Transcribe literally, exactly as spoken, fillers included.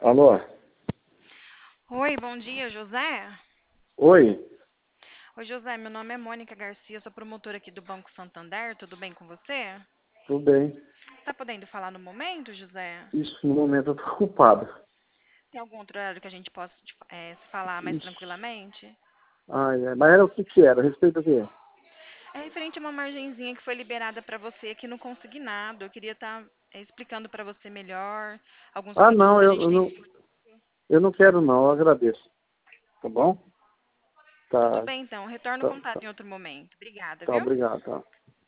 Alô? Oi, bom dia, José. Oi? Oi, José, meu nome é Mônica Garcia, sou promotora aqui do Banco Santander, tudo bem com você? Tudo bem? Tá podendo falar no momento, José? Isso, no momento eu tô ocupado. Tem algum outro horário que a gente possa te- eh, se falar mais Ixi. tranquilamente? Ai, ai, mas era o que que era? A respeito do quê? É referente a uma margenzinha que foi liberada para você aqui no Consignado. Eu queria estar explicando para você melhor alguns Ah, produtos não, que a eu, gente eu tem. não, eu não quero não, eu agradeço. Tá bom? Tudo Tá, bem, então. Retorno o tá, contato tá, em outro momento. Obrigada, tá, viu? obrigado, tá.